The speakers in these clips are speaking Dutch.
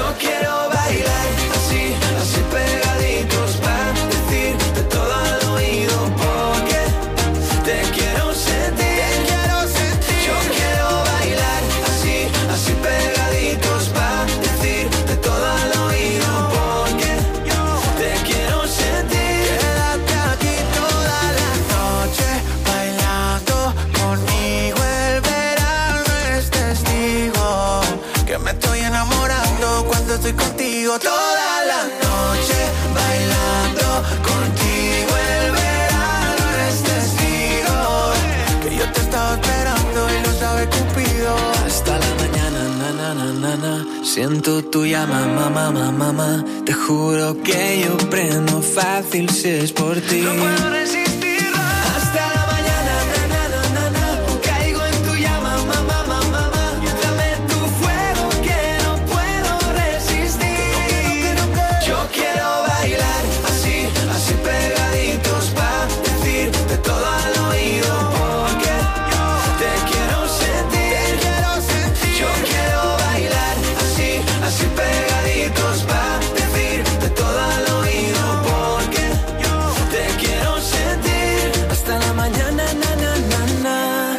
Yo quiero bailar así, así pegaditos para decirte todo al oído porque te quiero sentir, Yo quiero bailar así, así pegaditos para decirte todo al oído porque te quiero sentir. Quédate aquí toda la noche bailando conmigo. El verano es testigo que me estoy enamorando cuando estoy contigo. Toda la noche bailando contigo. El verano es testigo que yo te estaba esperando y lo sabe Cupido. Hasta la mañana, na, na, na, na, na. Siento tu llama, mamá, mamá, mamá. Te juro que yo prendo fácil si es por ti. No puedo resistirlo. Hasta la mañana, na, na, na, na, na. Caigo en tu llama, mamá, mamá, mamá. Dame tu fuego que no puedo resistir. Yo quiero bailar así, así pegaditos pa' decirte todo al oído porque te quiero sentir. Yo quiero bailar así, así pegaditos pa' decirte todo al oído porque te quiero sentir. Hasta la mañana, na, na, na, na.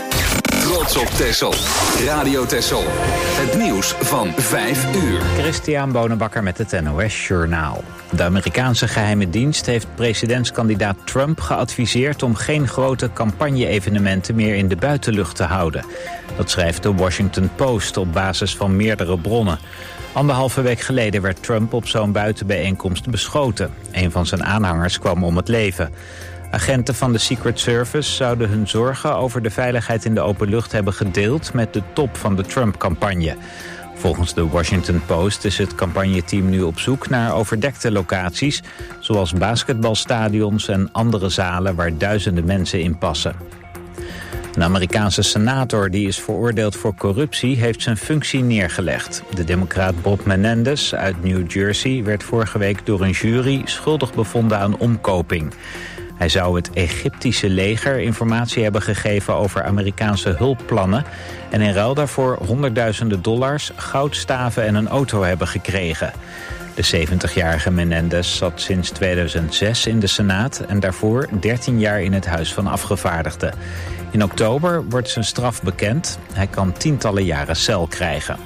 Trots op Texel. Radio Texel. Het nieuws van 5 uur. Christian Bonenbakker met het NOS Journaal. De Amerikaanse geheime dienst heeft presidentskandidaat Trump geadviseerd om geen grote campagne-evenementen meer in de buitenlucht te houden. Dat schrijft de Washington Post op basis van meerdere bronnen. 1,5 week geleden werd Trump op zo'n buitenbijeenkomst beschoten. Een van zijn aanhangers kwam om het leven. Agenten van de Secret Service zouden hun zorgen over de veiligheid in de open lucht hebben gedeeld met de top van de Trump-campagne. Volgens de Washington Post is het campagneteam nu op zoek naar overdekte locaties, zoals basketbalstadions en andere zalen waar duizenden mensen in passen. Een Amerikaanse senator die is veroordeeld voor corruptie heeft zijn functie neergelegd. De democraat Bob Menendez uit New Jersey werd vorige week door een jury schuldig bevonden aan omkoping. Hij zou het Egyptische leger informatie hebben gegeven over Amerikaanse hulpplannen en in ruil daarvoor $100.000, goudstaven en een auto hebben gekregen. De 70-jarige Menendez zat sinds 2006 in de Senaat en daarvoor 13 jaar in het Huis van Afgevaardigden. In oktober wordt zijn straf bekend. Hij kan tientallen jaren cel krijgen.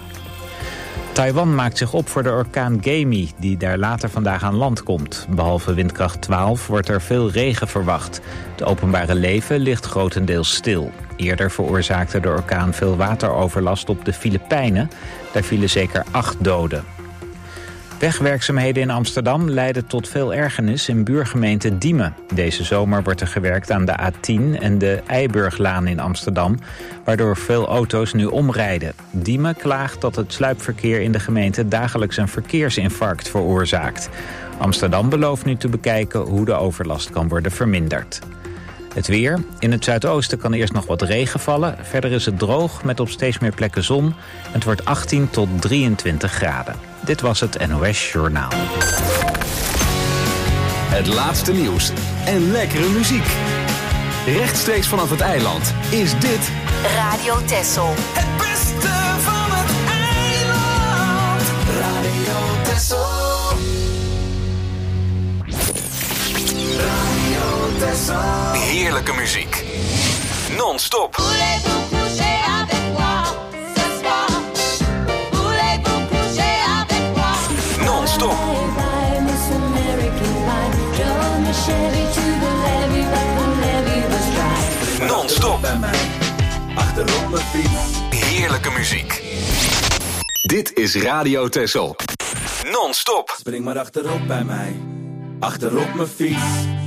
Taiwan maakt zich op voor de orkaan Gemi, die daar later vandaag aan land komt. Behalve windkracht 12 wordt er veel regen verwacht. Het openbare leven ligt grotendeels stil. Eerder veroorzaakte de orkaan veel wateroverlast op de Filipijnen. Daar vielen zeker 8 doden. Wegwerkzaamheden in Amsterdam leiden tot veel ergernis in buurgemeente Diemen. Deze zomer wordt er gewerkt aan de A10 en de Eiburglaan in Amsterdam, waardoor veel auto's nu omrijden. Diemen klaagt dat het sluipverkeer in de gemeente dagelijks een verkeersinfarct veroorzaakt. Amsterdam belooft nu te bekijken hoe de overlast kan worden verminderd. Het weer. In het zuidoosten kan eerst nog wat regen vallen. Verder is het droog met op steeds meer plekken zon. Het wordt 18 tot 23 graden. Dit was het NOS Journaal. Het laatste nieuws en lekkere muziek. Rechtstreeks vanaf het eiland is dit Radio Texel. Het beste van het eiland. Radio Texel. Radio Texel. heerlijke muziek. Non-stop. Non-stop. Non-stop. Achterop mijn fiets. Heerlijke muziek. Dit is Radio Texel. Non-stop. Spring maar achterop bij mij. Achterop mijn fiets.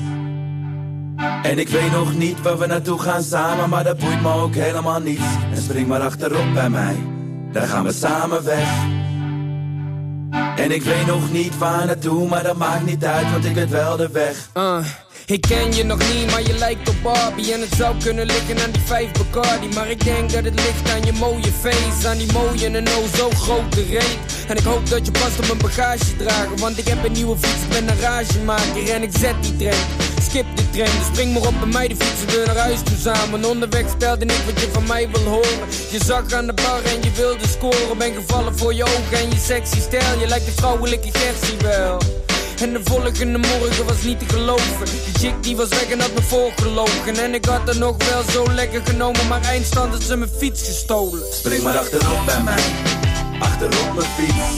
En ik weet nog niet waar we naartoe gaan samen, maar dat boeit me ook helemaal niet. En spring maar achterop bij mij. Dan gaan we samen weg. En ik weet nog niet waar naartoe, maar dat maakt niet uit, want ik weet wel de weg. Ik ken je nog niet, maar je lijkt op Barbie. En het zou kunnen liggen aan die 5 Bacardi. Maar ik denk dat het ligt aan je mooie face. Aan die mooie en oh zo grote reet. En ik hoop dat je past op mijn bagage dragen. Want ik heb een nieuwe fiets, ik ben een ragemaker en ik zet die trend. skip de trein. Dus spring maar op bij mij, de fietsen we naar huis toe samen. Onderweg stelde ik wat je van mij wil horen. Je zag aan de bar en je wilde scoren. Ben gevallen voor je ogen en je sexy stijl. Je lijkt de vrouwelijke Gertie wel. En de volgende morgen was niet te geloven. Die chick die was weg en had me voorgelogen. En ik had er nog wel zo lekker genomen, maar eindstand had ze mijn fiets gestolen. Spring maar achterop bij mij, achterop mijn fiets.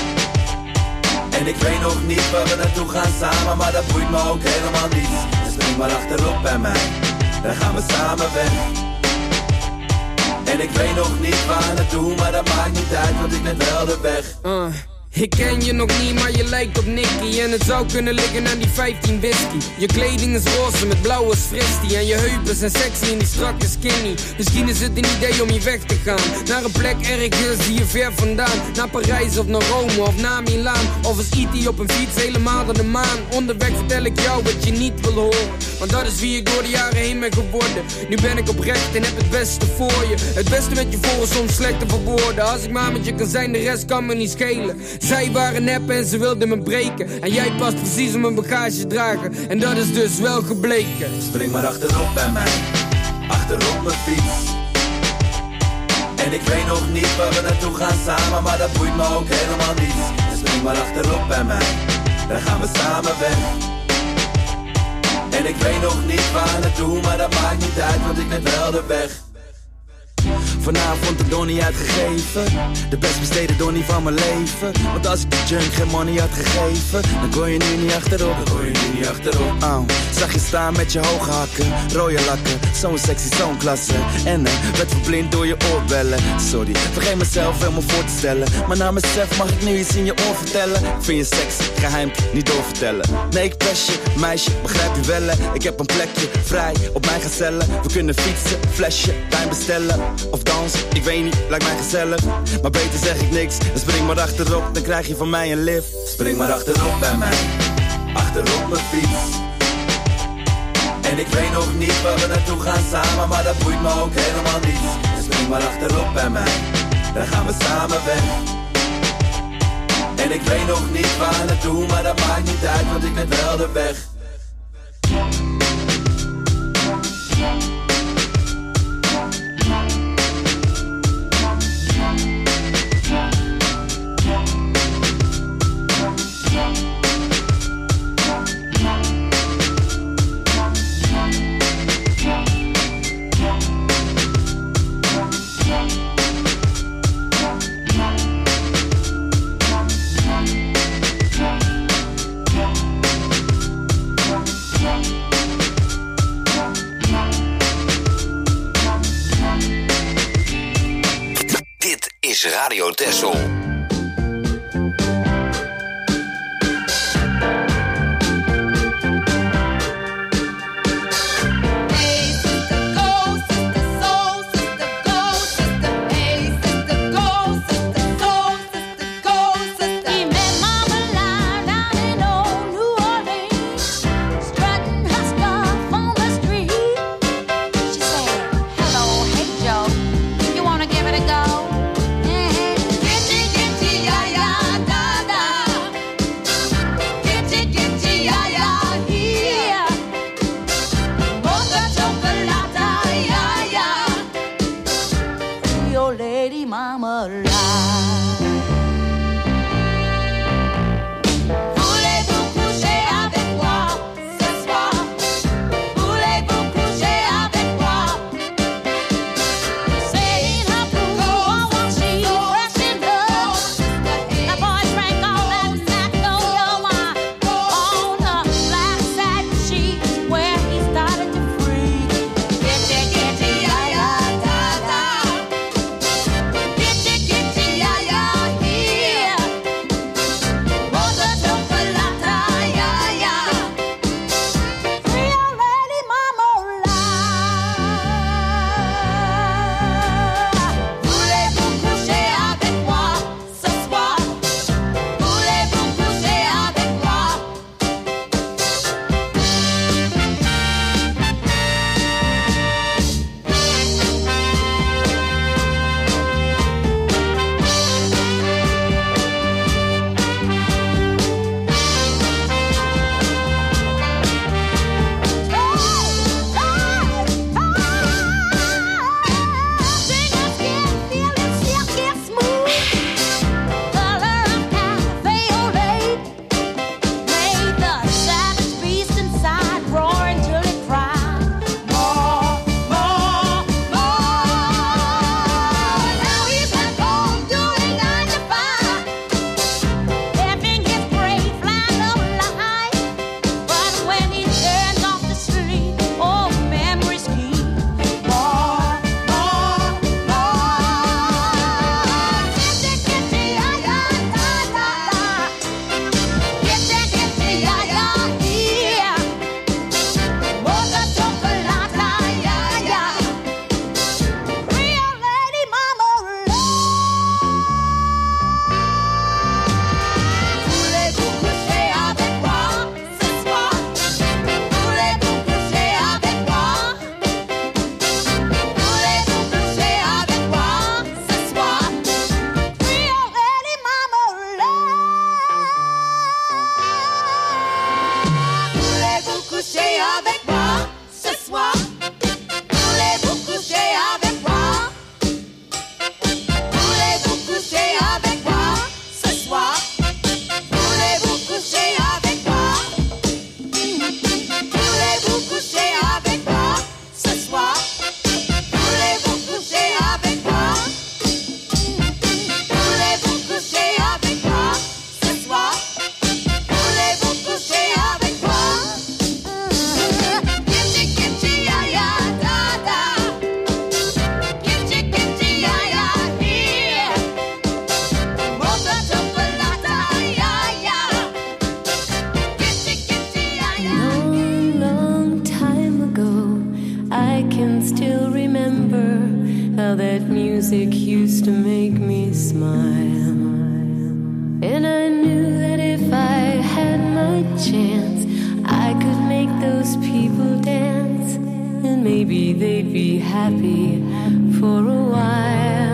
En ik weet nog niet waar we naartoe gaan samen, maar dat boeit me ook helemaal niet. Dus spring maar achterop bij mij, dan gaan we samen weg. En ik weet nog niet waar naartoe, maar dat maakt niet uit, want ik ben wel de weg. Ik ken je nog niet, maar je lijkt op Nicky. En het zou kunnen liggen aan die 15 whisky. Je kleding is roze met blauwe fristie. En je heupen zijn sexy en die strakke skinny. Misschien is het een idee om je weg te gaan naar een plek ergens die je ver vandaan. Naar Parijs of naar Rome of naar Milaan. Of als E.T. op een fiets helemaal naar de maan. Onderweg vertel ik jou wat je niet wil horen, want dat is wie ik door de jaren heen ben geworden. Nu ben ik oprecht en heb het beste voor je. Het beste met je voor is soms slecht te verwoorden. Als ik maar met je kan zijn, de rest kan me niet schelen. Zij waren nep en ze wilden me breken. En jij past precies op mijn bagage dragen. En dat is dus wel gebleken. Spring maar achterop bij mij, achterop mijn fiets. En ik weet nog niet waar we naartoe gaan samen, maar dat boeit me ook helemaal niet. Dus spring maar achterop bij mij, dan gaan we samen weg. En ik weet nog niet waar naartoe, maar dat maakt niet uit, want ik ben wel de weg. Vanavond de donnie uitgegeven, de best besteden donnie van mijn leven. Want als ik de junk geen money had gegeven, dan kon je nu niet achterop. Dan kon je nu niet achterop. Zag je staan met je hoge hakken, rode lakken, zo'n sexy, zo'n klasse. En werd verblind door je oorbellen. Sorry, vergeet mezelf helemaal voor te stellen, maar na mezelf mag ik nu iets in je oor vertellen. Ik vind je sexy, geheim, niet doorvertellen. Nee, ik pest je, meisje, begrijp je wel. Ik heb een plekje vrij op mijn gezellen. We kunnen fietsen, flesje, wijn bestellen of dans, ik weet niet, lijkt mij gezellig. Maar beter zeg ik niks, dan spring maar achterop, dan krijg je van mij een lift. Spring maar achterop bij mij, achterop mijn fiets. En ik weet nog niet waar we naartoe gaan samen, maar dat boeit me ook helemaal niet. Dus spring maar achterop bij mij, dan gaan we samen weg. En ik weet nog niet waar naartoe, maar dat maakt niet uit, want ik ben wel de weg. Radio Texel. Give it a go. Get chance, I could make those people dance, and maybe they'd be happy for a while.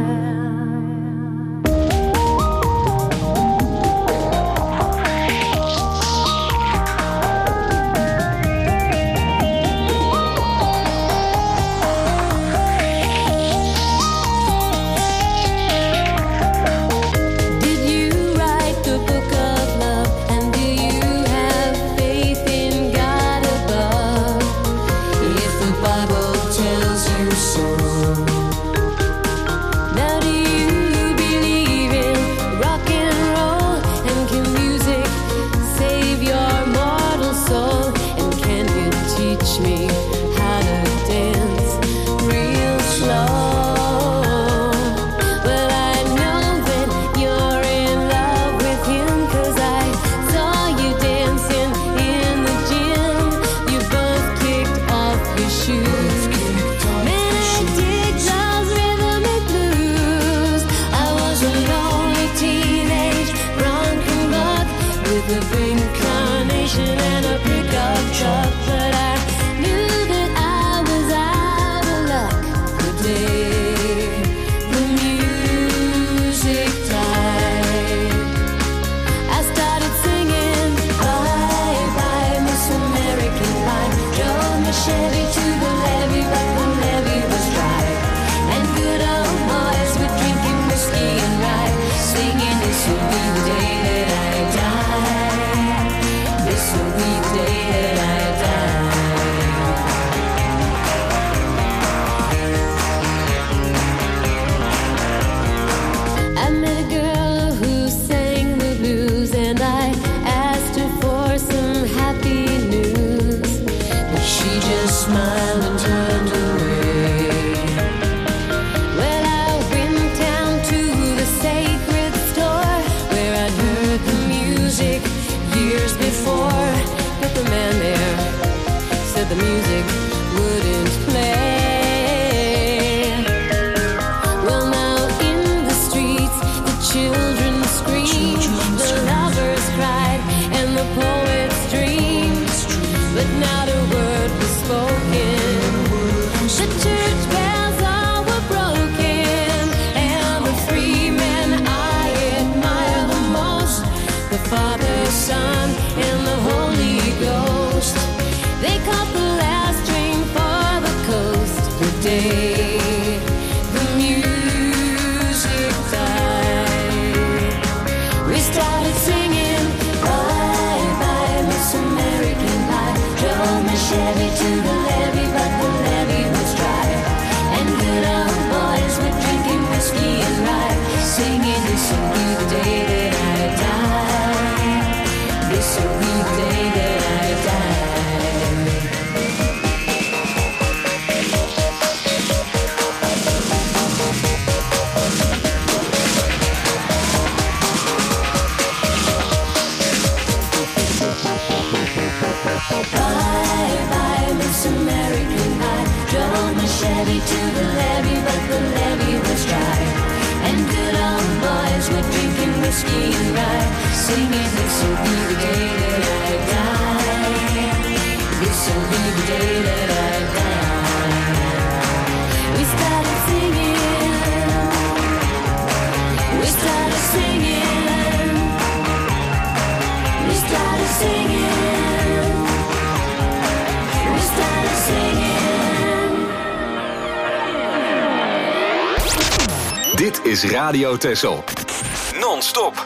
Dit is Radio Texel. Non-stop.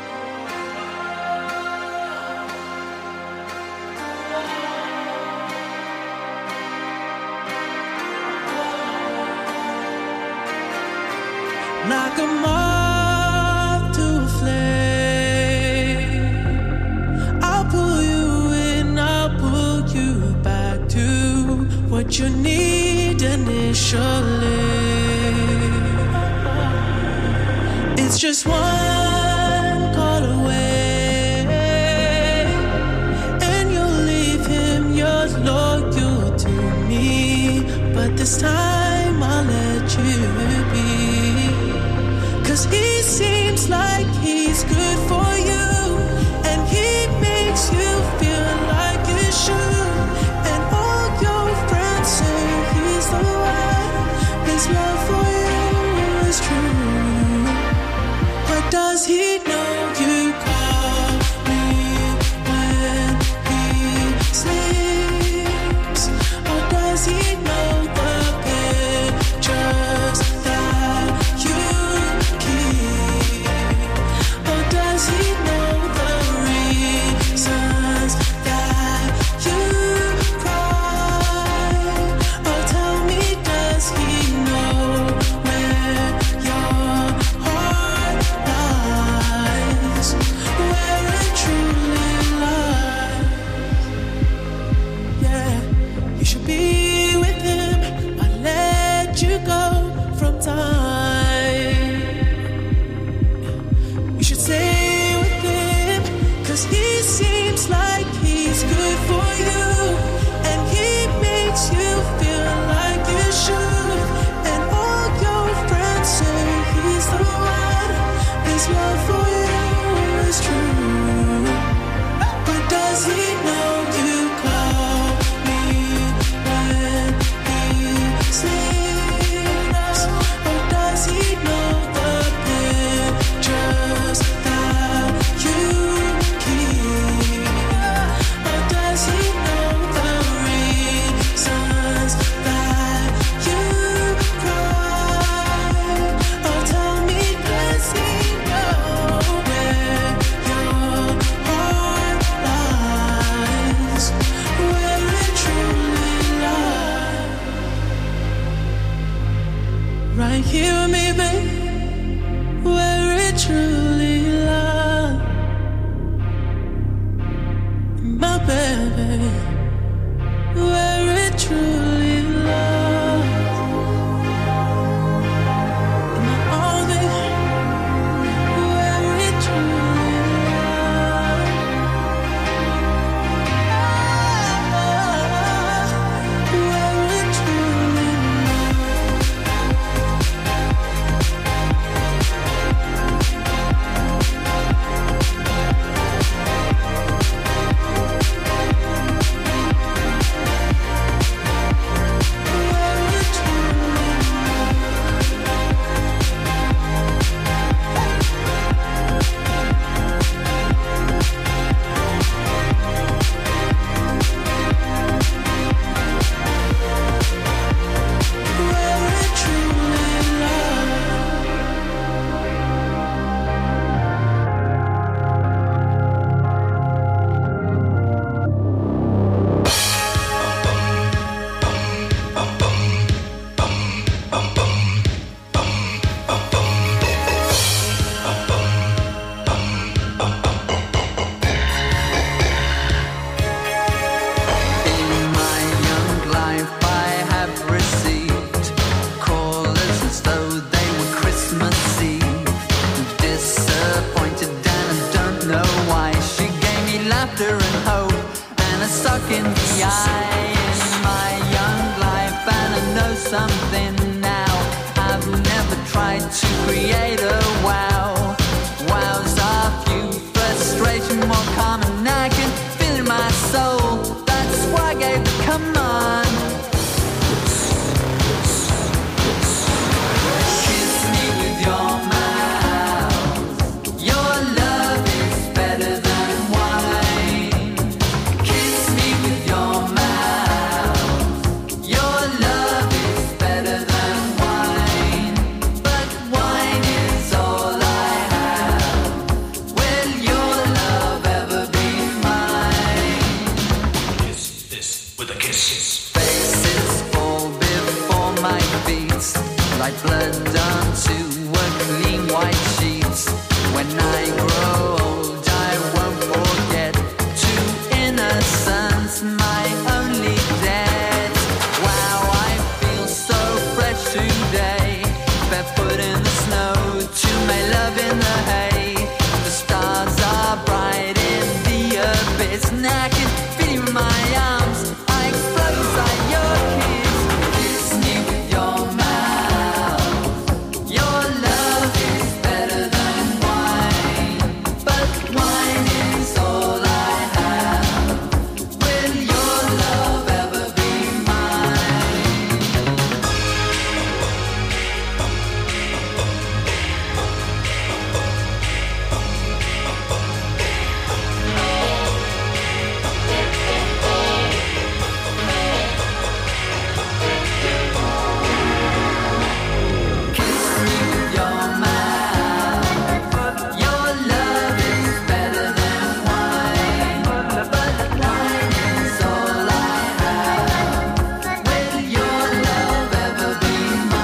Like a moth to a flame, I'll pull you in, I'll pull you back to what you need initially. It's just one call away, and you'll leave him, you're loyal to me, but this time I'll let you be. 'Cause he seems like he's good for you, and he makes you a suck in the eye in my young life, and I know something now. I've never tried to create a wow. Wows are few, frustration more common. I can feel in my soul. That's why I gave the command. Kiss me with your mouth. Your love is better than wine. Kiss me with your mouth. Your love is better than wine. But wine is all I have. Will your love ever be mine? Kiss this with a kiss. Faces fall before my feet, like blood onto a clean white sheet. When I grow old, I won't forget to innocence, my only debt. Wow, I feel so fresh today, barefoot in the snow, to my love in the hay. The stars are bright in the abyss, and I can feel you in my arms. I explode inside your kiss. Kiss me with your mouth. Your love is better than wine, but wine is all I have. Will your love ever be mine? Kiss me with your mouth. Your love is better than wine, but wine is all I have. Will your love ever be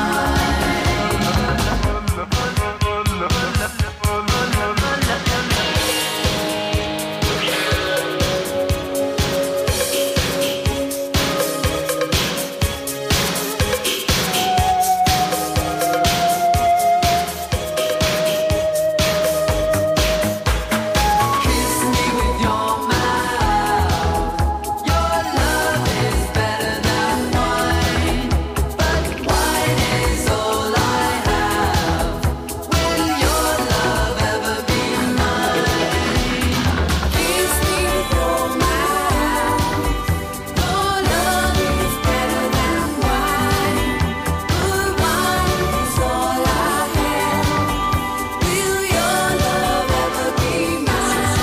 Kiss me with your mouth. Your love is better than wine, but wine is all I have. Will your love ever be mine? Kiss me with your mouth. Your love is better than wine, but wine is all I have. Will your love ever be mine?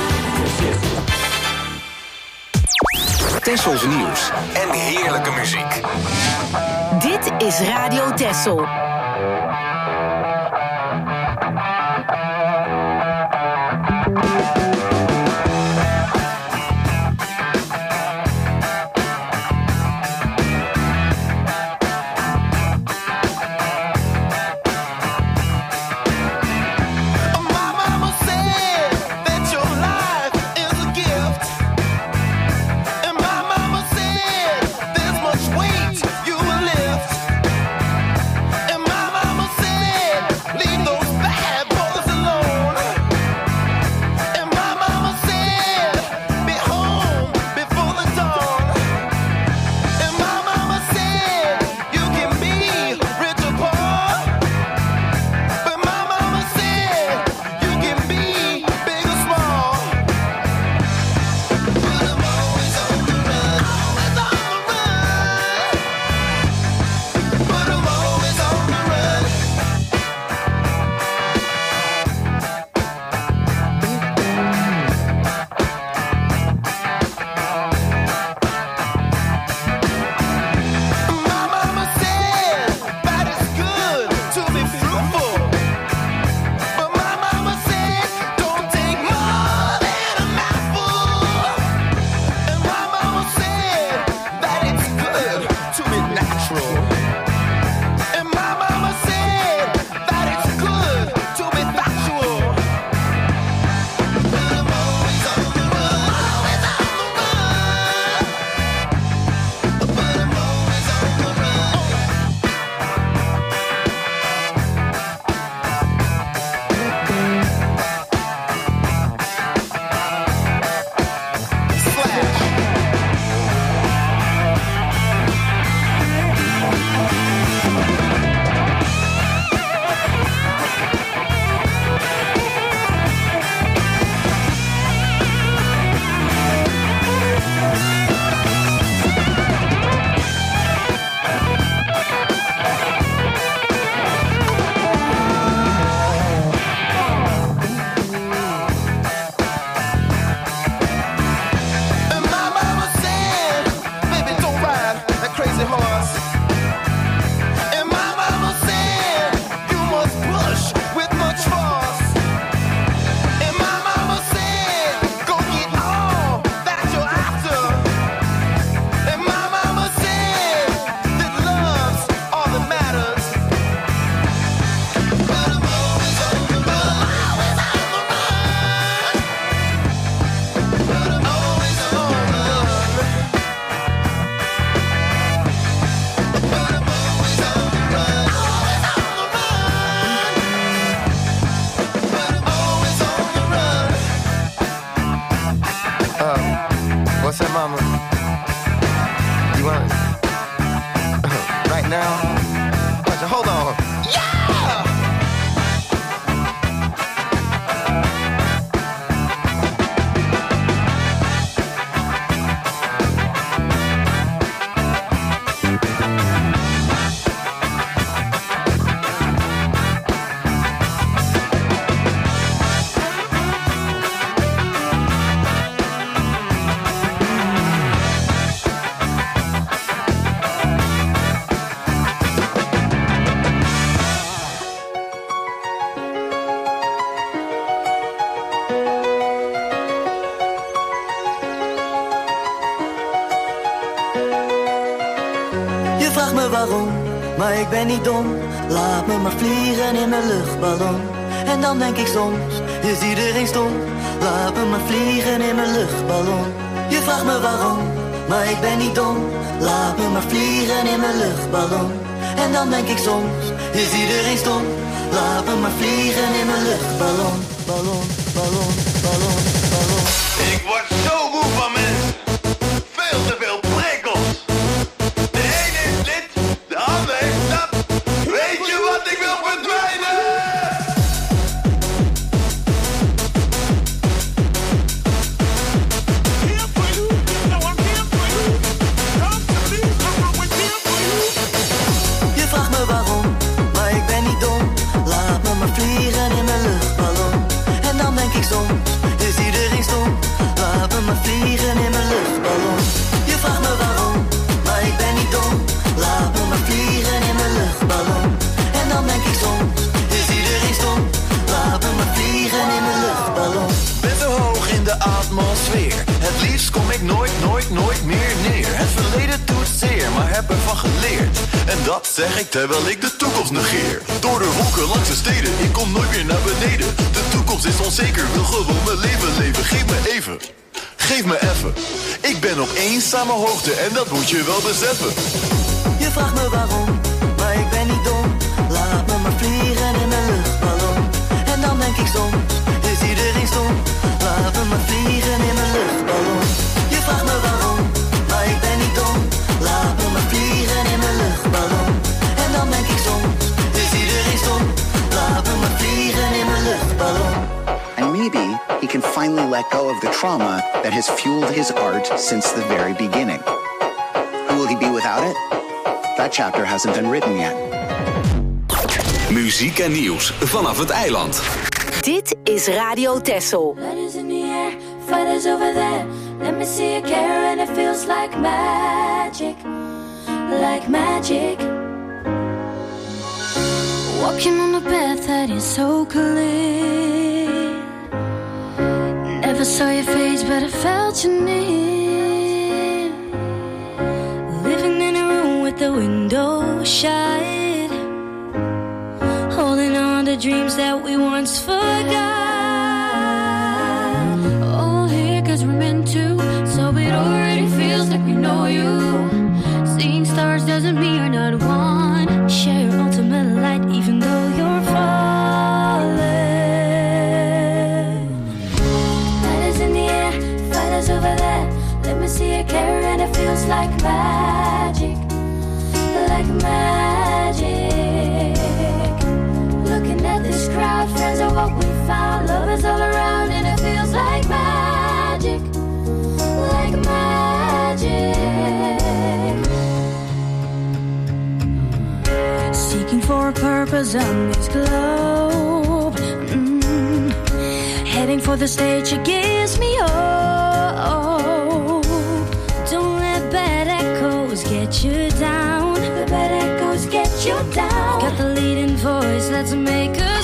Tessels nieuws en heerlijke muziek. Dit is Radio Tessel. My mama said that your life is a gift, and my mama said there's much weight you will lift, and now. Hold on. Yeah! Maar ik ben niet dom, laat me maar vliegen in mijn luchtballon. En dan denk ik soms, is iedereen stom? Laat me maar vliegen in mijn luchtballon. Je vraagt me waarom, maar ik ben niet dom. Laat me maar vliegen in mijn luchtballon. En dan denk ik soms, is iedereen stom? Laat me maar vliegen in mijn luchtballon. Ballon, ballon, ballon, ballon. Ik word zo moe van mensen. Veel te veel prikkels. De ene is dit, de ander heeft dat. Weet je wat ik wil verdwijnen? Je vraagt me waarom, maar ik ben niet dom. Laat me maar vliegen in mijn luchtballon. En dan denk ik soms, is iedereen stom? Laat me maar vliegen in mijn luchtballon. Je vraagt me waarom, maar ik ben niet dom. Laat me maar vliegen in mijn luchtballon. En dan denk ik soms, is iedereen stom? Laat me maar vliegen in mijn luchtballon. Ben zo hoog in de atmosfeer. Het liefst kom ik nooit meer neer. Het verleden doet zeer, maar heb ervan geleerd. En dat zeg ik terwijl ik de toekomst negeer. Door de wolken langs de steden, ik kom nooit meer naar beneden. De toekomst is onzeker, wil gewoon mijn leven leven. Geef me even. Ik ben op eenzame hoogte en dat moet je wel beseffen. Je vraagt me waarom, maar ik ben niet dom. Laat me maar vliegen in mijn luchtballon. En dan denk ik soms, is iedereen stom? Laat me maar vliegen in mijn luchtballon. Je vraagt me waarom, maar ik ben niet dom. Laat me maar vliegen in mijn luchtballon. En dan denk ik soms, is iedereen stom? Laat me maar vliegen in mijn luchtballon. And maybe he can finally let go of the trauma that has fueled his art since the very beginning. Who will he be without it? That chapter hasn't been written yet. Muziek en nieuws vanaf het eiland. Dit is Radio Texel. Letters in the air, fighters over there. Let me see you care and it feels like magic. Like magic. Walking on a path that is so clear. Never saw your face but I felt you near. Living in a room with the window shut. Holding on to dreams that we once forgot. All here cause we're meant to. So it already feels like we know you. Seeing stars doesn't mean you're not one. Share your ultimate light even though you're falling. Lighters in the air, fighters over there. Let me see you care and it feels like magic. Like magic. Looking at this crowd, friends are what we found. Love is all around and it feels like magic. Like magic. Seeking for a purpose on this globe. Heading for the stage, it gives me hope. Don't let bad echoes get you down. The bad echoes get you down. Got the leading voice, let's make a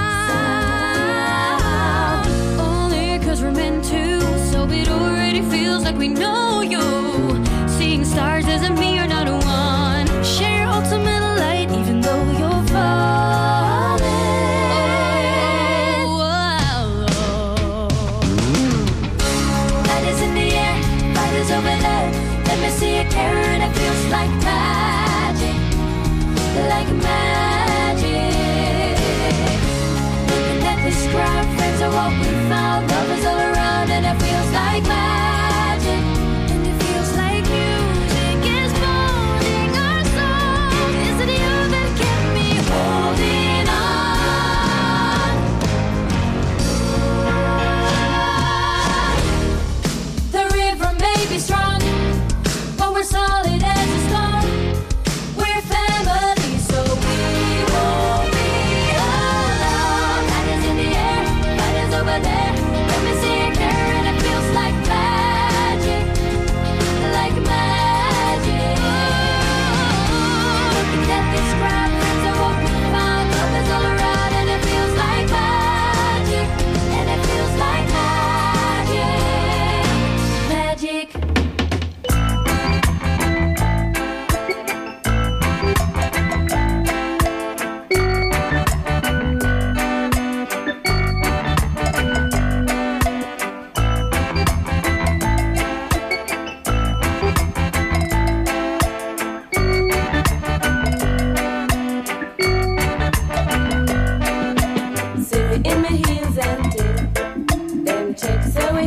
sound. Only cause we're meant to. So it already feels like we know you. Seeing stars doesn't mean you're not one. Share your ultimate light even though you're falling. Light is in the air, light is over there. Let me see you care and it feels like magic. Like magic. Looking at this crowd, friends are what we found. Love is all around and it feels like magic. And it feels like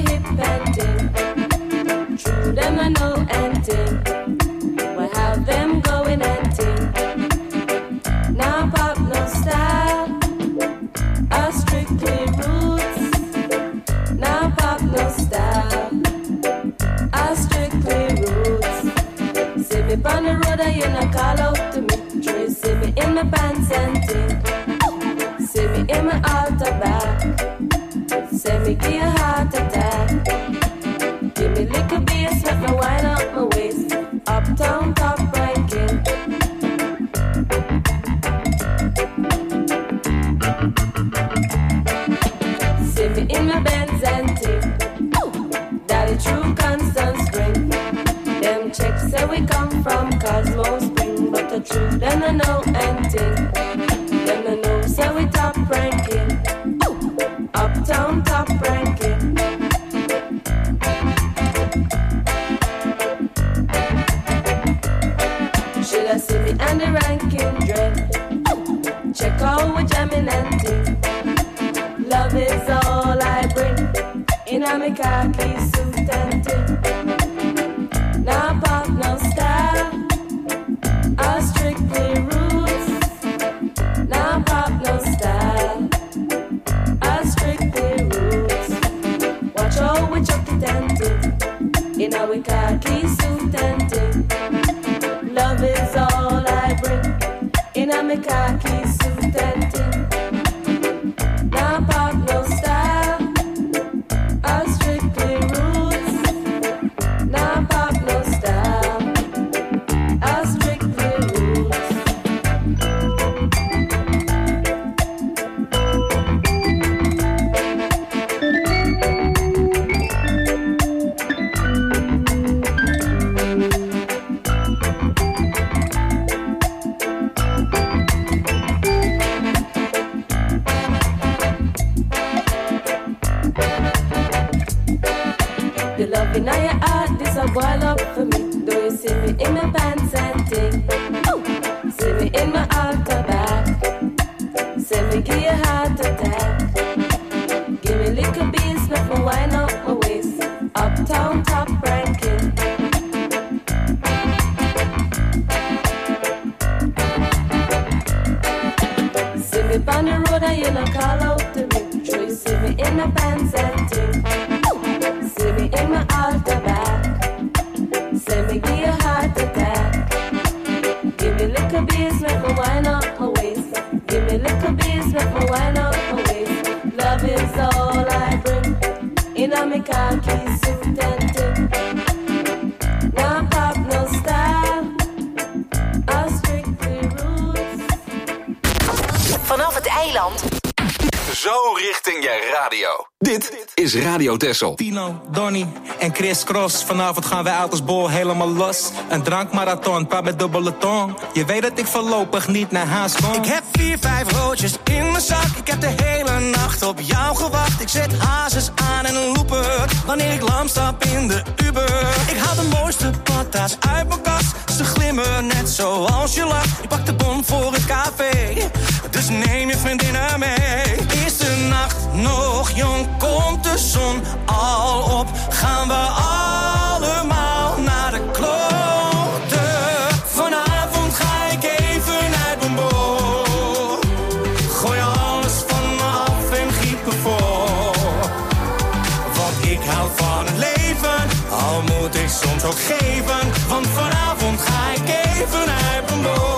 hip and ting. True them I know and ting. We have them going and ting. Now pop no style, a strictly roots. Now pop no style, a strictly roots. See me on the road and you no call out to me. Try see me in my pants and ting. See me in my altar back. Say me give you a heart attack. Give me little bass, let me wind up my waist. Uptown top ranking. See me in my Benz and ting. Daddy true constant spring. Them checks say we come from Cosmo Spring. But the truth them I know and ting. Them I know say we top ranking. Uptown top ranking. Should I see me and the ranking dread? Check out what jamming and ting. Love is all I bring. In a me khaki suit and ting. Now pop no style, a strictly roots. Now pop no style, a strictly roots. Watch out we chuck it and ting. In a we khaki suit and ting. Love is all I bring. In a me khaki suit and ting. Now pop no style, a strictly roots. Now pop no style, a strictly roots. The love in your heart, this a boil up for me. Do you see me in my pants and ting? Oh, see me in my altar back. See me give you a heart attack. Give me little beats, make me wind up my waist. Uptown top ranking. See me on the road and you no call out to me. Sure you see me in my pants and ting. See me in my altar back. Say me give you a heart attack. Give me little beats, make me wind up my waist. Give me little beats, make me wind up my waist. Love is all I bring. In a me khaki suit and ting. Now pop no style, a strictly roots. Vanaf het eiland. Zo richting je radio. Dit is Radio Texel. Tino, Donnie en Chris Cross. Vanavond gaan wij uit als bol helemaal los. Een drankmarathon, paar met dubbele tong. Je weet dat ik voorlopig niet naar huis kom. Ik heb 4-5 roodjes in mijn zak. Ik heb de hele nacht op jou gewacht. Ik zet hazes aan en een looper. Wanneer ik lam stap in de Uber. Ik haal de mooiste patas uit mijn kast. Ze glimmen net zoals je lacht. Ik pak de bon voor het café. Dus neem je vriendinnen mee. Is de nacht nog jong? Komt de zon al op? Gaan we allemaal naar de kloten? Vanavond ga ik even uit mijn bol. Gooi alles van me af en giet me voor. Want ik hou van het leven, al moet ik soms ook geven. Want vanavond ga ik even uit mijn bol.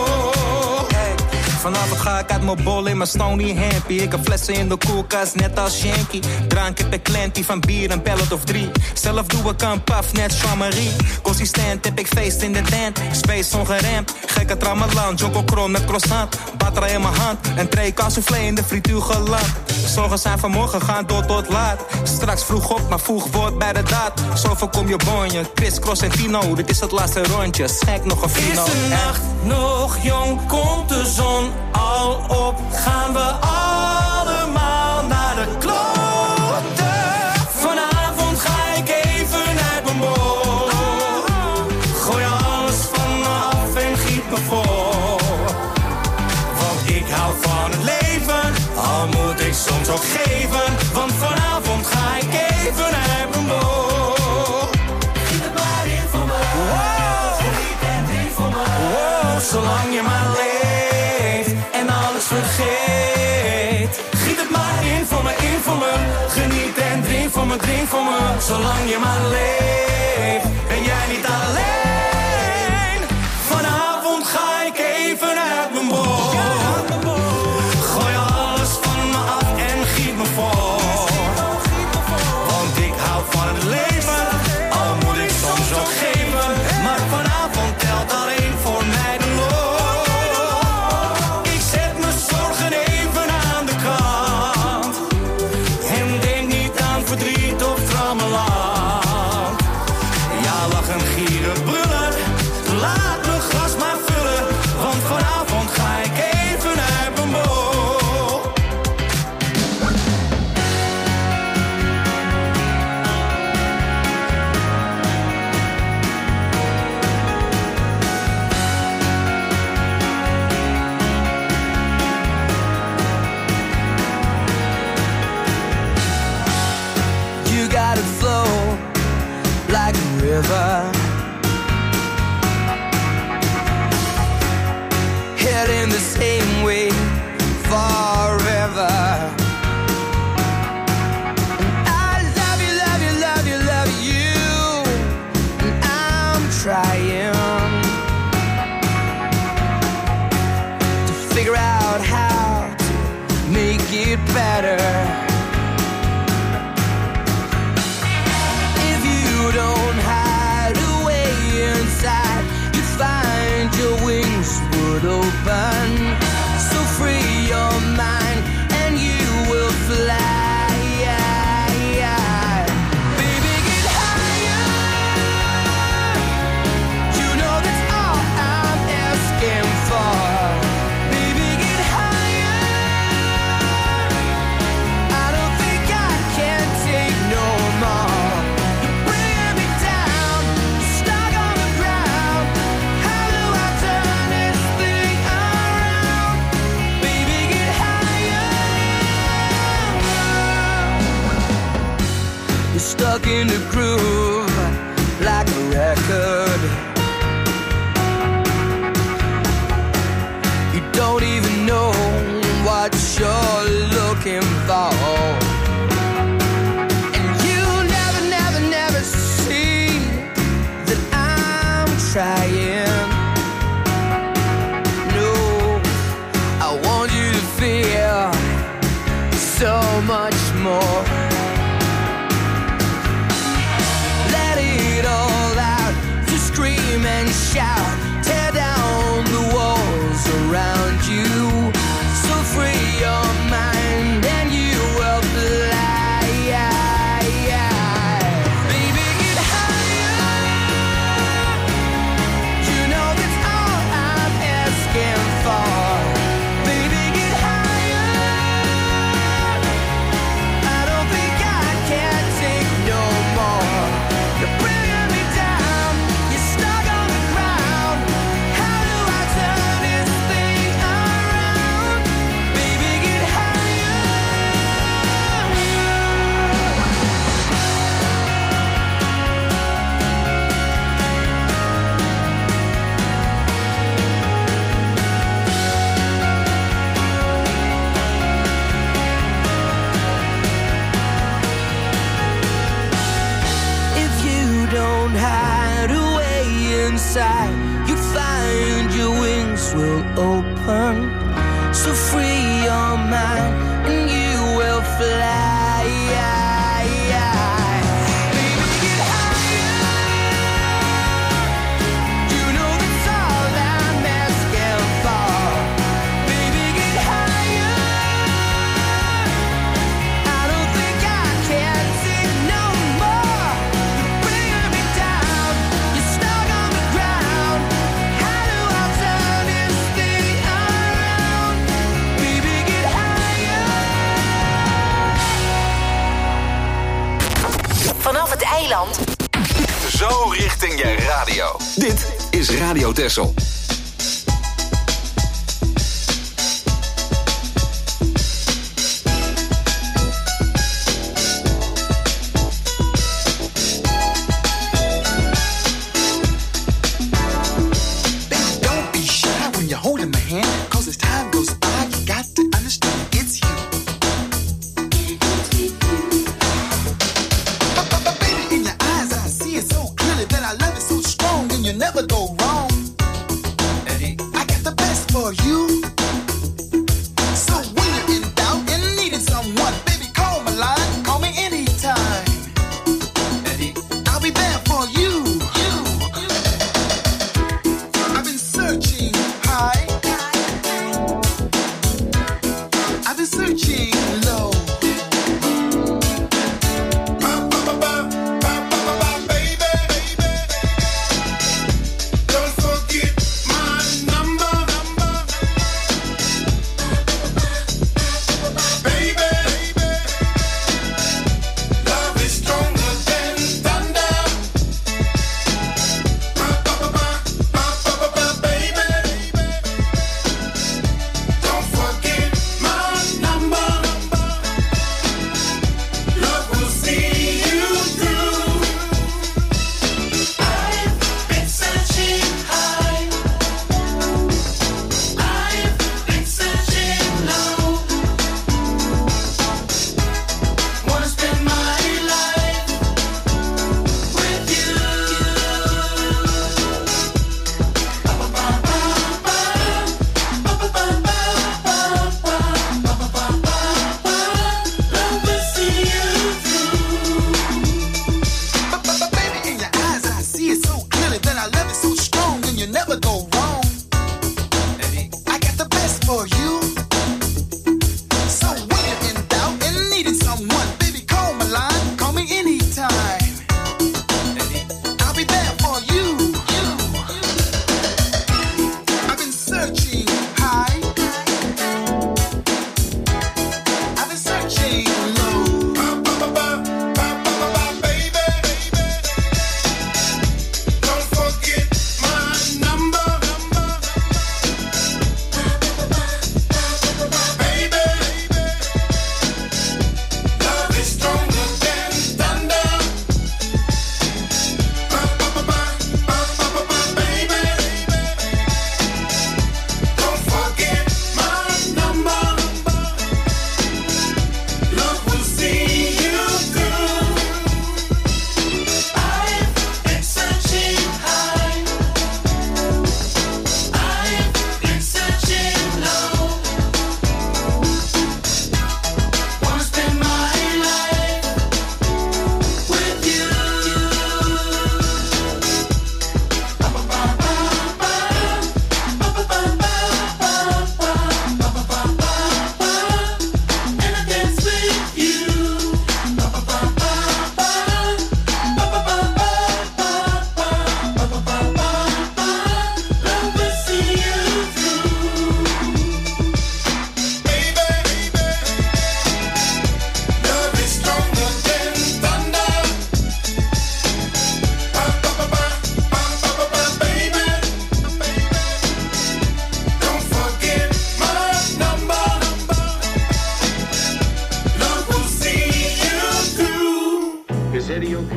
Vanavond ga ik uit mijn bol in mijn Stony Hampy. Ik heb flessen in de koelkast, net als Shanky. Drank heb ik klantie van bier, een pellet of 3. Zelf doe ik een paf, net Jean-Marie. Consistent heb ik feest in de tent. Space ongeremd, gekke tramalan. Jonko kron met croissant, batra in mijn hand. En tray cassoufflé in de frituur geland. Zorgen zijn vanmorgen, gaan door tot laat. Straks vroeg op, maar vroeg wordt bij de daad. Zo voorkom je bonje, Chris, Cross en Tino. Dit is het laatste rondje, schenk nog een fino. Is de nacht nog jong, komt de zon al op? Gaan we allemaal naar de kloten? Vanavond ga ik even uit mijn bol. Gooi alles van me af en giet me voor. Want ik hou van het leven, al moet ik soms ook geven. Want vanavond ga ik even uit mijn maar drink voor me, zolang je maar leeft. Ben jij niet alleen? Vanavond ga ik even uit mijn bol. Gooi alles van me af en giet me vol. Want ik hou van het leven, al moet ik soms ook geven. Maar vanavond telt alleen voor mij de loon. Ik zet mijn zorgen even aan de kant. En denk niet aan verdriet of trammeland. Ja, lachen, gieren, brullen. Laat mijn glas maar vullen. Want vanavond ga ik even uit mijn bol. You gotta flow like a river, heading the same way forever. And I love you, love you, love you, love you, and I'm trying to figure out how to make it better. You don't hide away inside, you find your wings would open. So free your mind and you will fly. Baby, get higher. You know that's all I'm asking for. Baby, get higher. I don't think I can take no more. Stuck in the groove like a record. You don't even know what you're looking for. And you never, never, never see that I'm trying. No, I want you to feel so much more. All out to scream and shout, tear down the walls around you. So free your mind and you will fly. Baby, get higher. You know that's all I'm asking for. Baby, get higher. I don't think I can take no more. You're bringing me down, you're stuck on the ground. How do I turn this thing around? Baby, get higher. If you don't hide away inside, you find your wings will open. So free your mind and you will fly. Baby, get higher. You know that's all I'm asking for. Baby, get higher. I don't think I can take no more. You're bringing me down, you're stuck on the ground. How do I turn this thing around? Baby, get higher. Vanaf het eiland. Zo richting je radio. Dit is Radio Texel. Don't be shy when you're holding my hand, 'cause as time goes by, you got to understand it's you.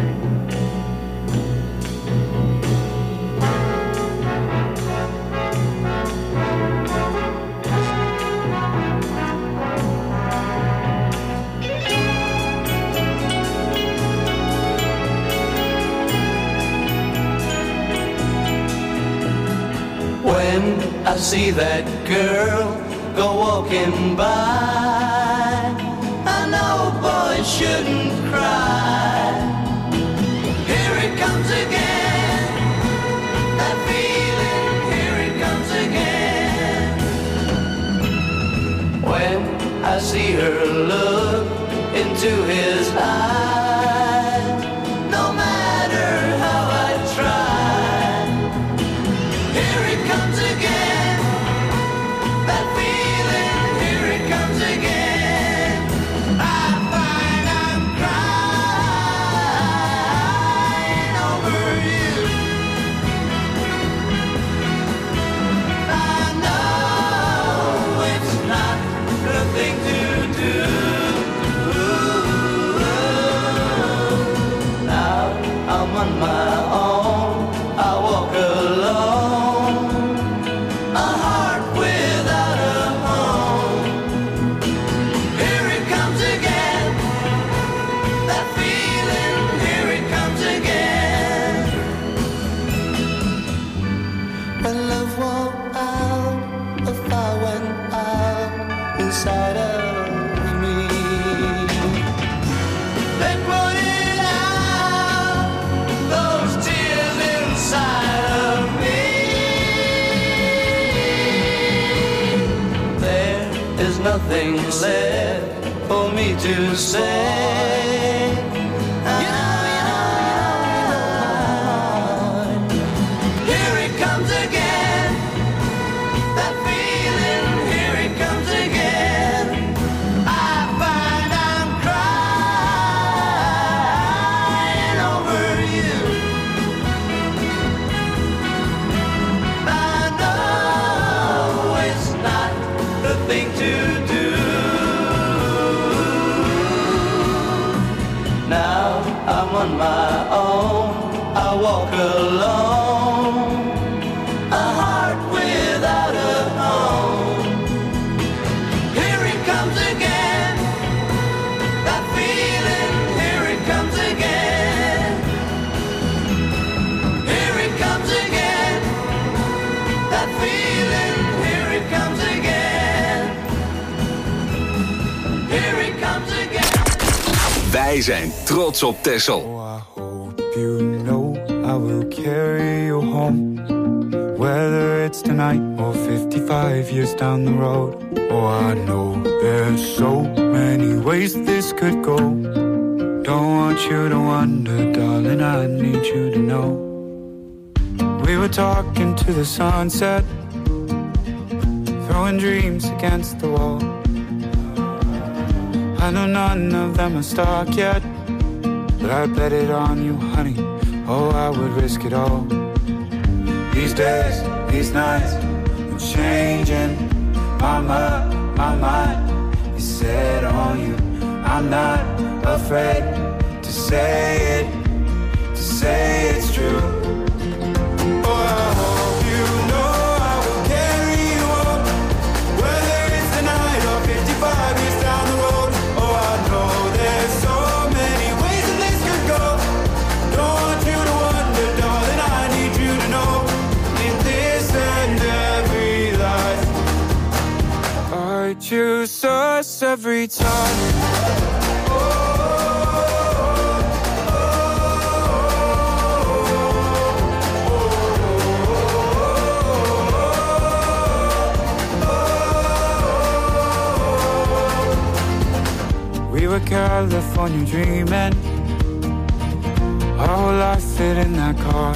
I see that girl go walking by. I know boys shouldn't cry. Here it comes again, that feeling, here it comes again. When I see her look into his eyes, no matter how I try, here it comes again, that feeling, here it comes again. I find I'm crying over you. I know it's not the thing to do. Now I'm on my own, I walk alone, a heart without a home. Here it comes again, that feeling, here it comes again. When love went out, the fire went out inside of me. They put it out, those tears inside of me. There is nothing left for me to say. Here it comes again, that feeling, here it comes again. I find I'm crying over you. I know it's not the thing to do. Now I'm on my own, I walk alone, a heart without a home. Here it comes again, that feeling, here it comes again. Here it comes again, that feeling, here it comes again. Here it comes again. Wij zijn trots op Texel. You know I will carry you home, whether it's tonight or 55 years down the road. Oh, I know there's so many ways this could go. Don't want you to wonder, darling, I need you to know. We were talking to the sunset, throwing dreams against the wall. I know none of them are stuck yet, but I bet it on you, honey. Oh, I would risk it all. These days, these nights, I'm changing my mind is set on you. I'm not afraid to say it's true. Oh, I hope you know I will carry you on, whether it's tonight or 55 years down the road. Oh, I know there's so many ways that this could go. Don't want you to wonder, darling, I need you to know. In this and every life, I choose us every time. We were California dreaming, our whole life fit in that car.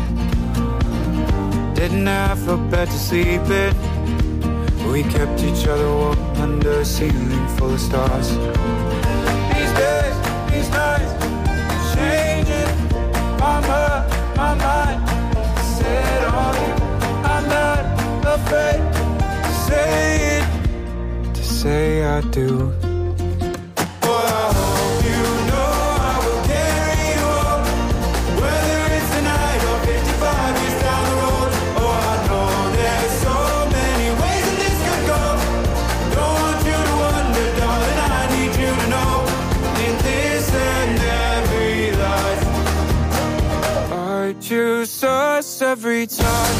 Didn't have a bed to sleep in, we kept each other warm under a ceiling full of stars. These days, these nights, changing my mind, set on you. I'm not afraid to say I do. Oh, I hope you know I will carry you on, choose us every time.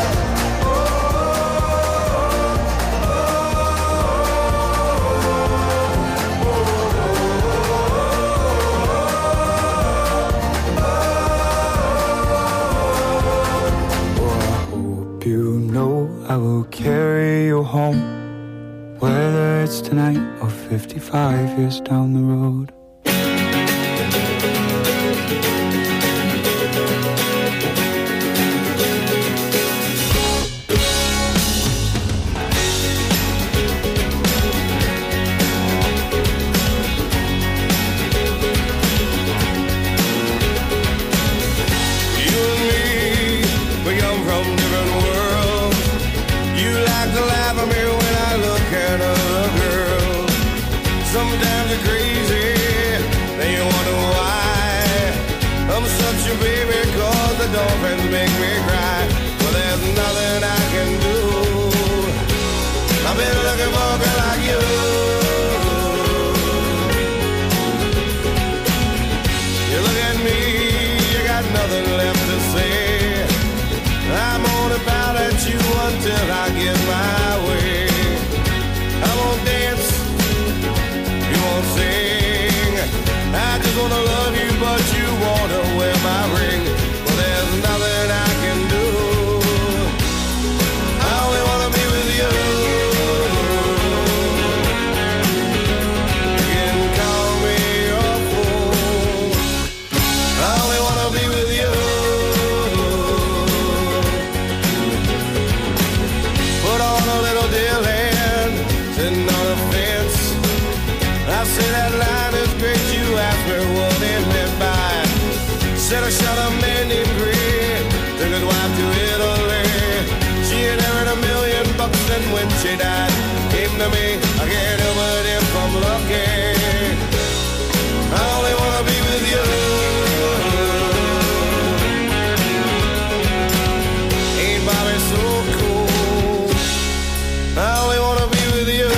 I will carry you home, whether it's tonight or 55 years down the road. Sometimes you're crazy, then you wonder why I'm such a baby, cause the dolphins make me cry. Well, there's nothing I can do. I've been looking for a girl like you. You look at me, you got nothing left to say. I'm gonna pout at you until I get my way. I won't dance, sing. I just wanna love you, but you wanna wear my ring. Well, there's nothing I can do. I only wanna be with you. You can call me your fool. I only wanna be with you. Put on a little deal hand, sitting on a fence. I say that line is great, you asked me what it meant by. Said I shot a man named Green, took his wife to Italy. She inherited $1 million, and when she died, came to me. I can't help but if I'm lucky. I only wanna be with you. Ain't Bobby so cool? I only wanna be with you.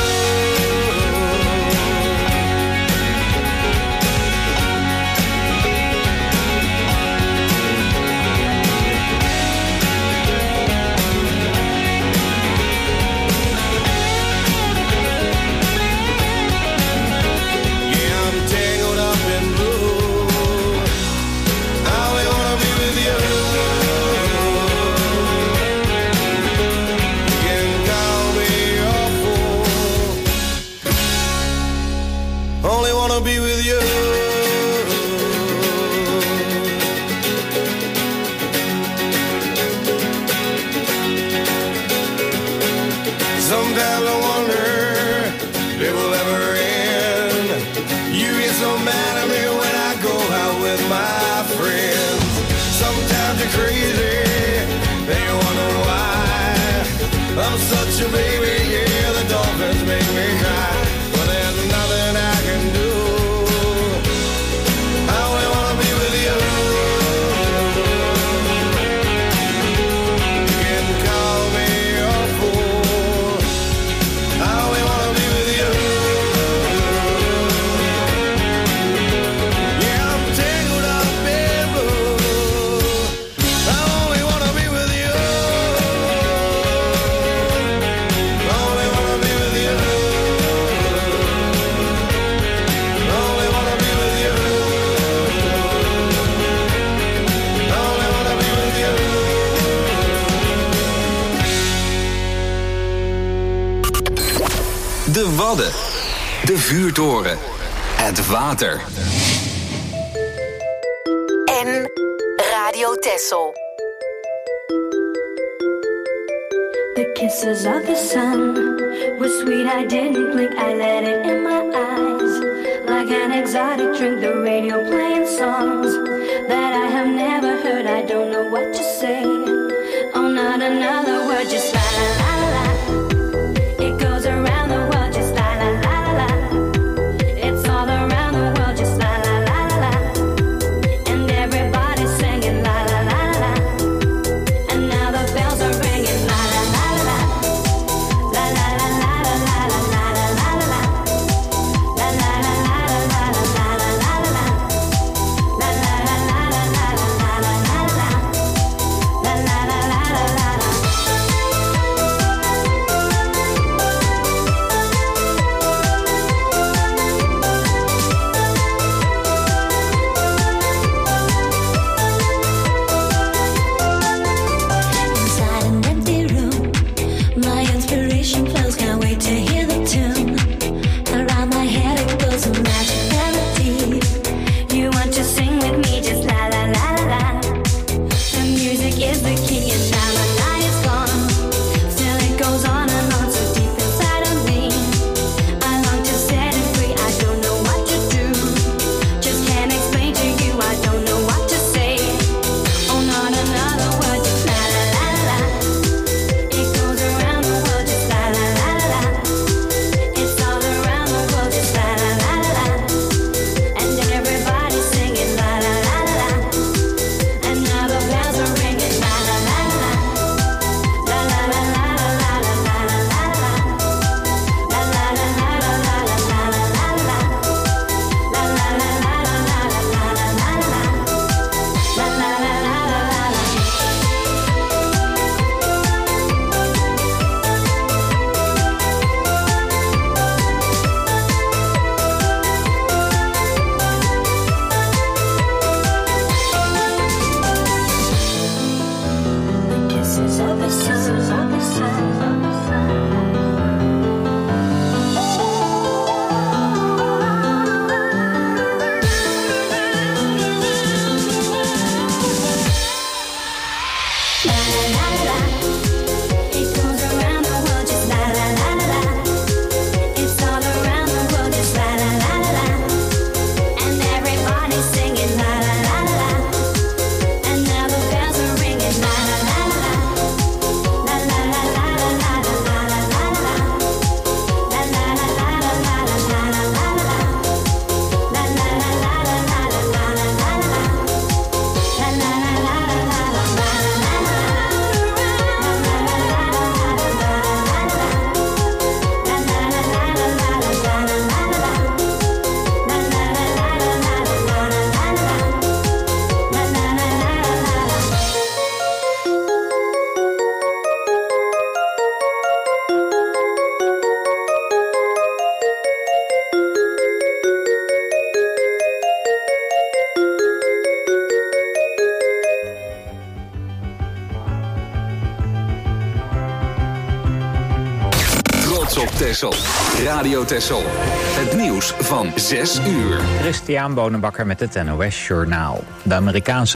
Be with you. Sometimes I wonder if it will ever end. You get so mad at me when I go out with my friends. Sometimes you're crazy, then you wonder why I'm such a baby, yeah, the dolphins make me cry. Well, there's nothing I can do. De Wadden. De Vuurtoren. Het water. En Radio Texel. The kisses of the sun were sweet, I didn't blink, I let it in my eyes. Like an exotic drink, the radio playing songs that I have never heard, I don't know what to say. Oh, not another word, just la la la la la. It goes around the world, just la la la la la. It's all around the world, just la la la la la. And everybody's singing la la la la la. And now the bells are ringing la la la la la. La la la la la la la la la la la. La la la la la la la la la la. La la la la Texel. Radio Texel. Het nieuws van 6 uur. Christian Bonenbakker met het NOS Journaal. De Amerikaanse